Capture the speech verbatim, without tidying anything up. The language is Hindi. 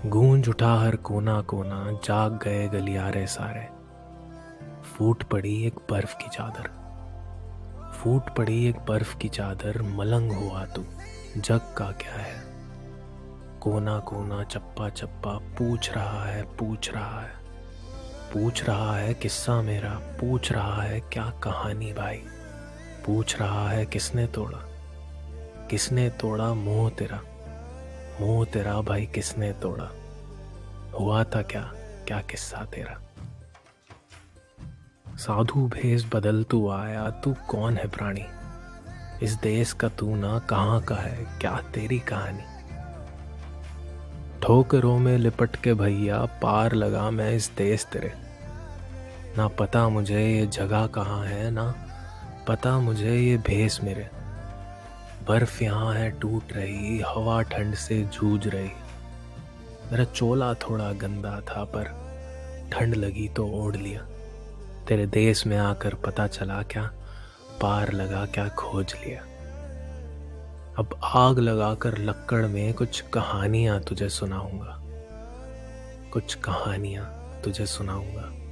गूंज उठा हर कोना कोना, जाग गए गलियारे सारे। फूट पड़ी एक बर्फ की चादर, फूट पड़ी एक बर्फ की चादर। मलंग हुआ तू, जग का क्या है। कोना कोना चप्पा चप्पा पूछ रहा है, पूछ रहा है, पूछ रहा है किस्सा मेरा, पूछ रहा है क्या कहानी भाई। पूछ रहा है किसने तोड़ा, किसने तोड़ा मोह तेरा, मोह तेरा भाई किसने तोड़ा। हुआ था क्या, क्या किस्सा तेरा। साधु भेष बदल तू आया, तू कौन है प्राणी। इस देश का तू ना कहाँ का है, क्या तेरी कहानी। ठोकरों में लिपट के भैया पार लगा मैं इस देश तेरे। ना पता मुझे ये जगह कहाँ है, ना पता मुझे ये भेस मेरे। बर्फ यहाँ है टूट रही, हवा ठंड से जूझ रही। मेरा चोला थोड़ा गंदा था पर ठंड लगी तो ओढ़ लिया। तेरे देश में आकर पता चला क्या, पार लगा क्या खोज लिया। अब आग लगाकर लक्कड़ में कुछ कहानियां तुझे सुनाऊंगा, कुछ कहानियां तुझे सुनाऊंगा।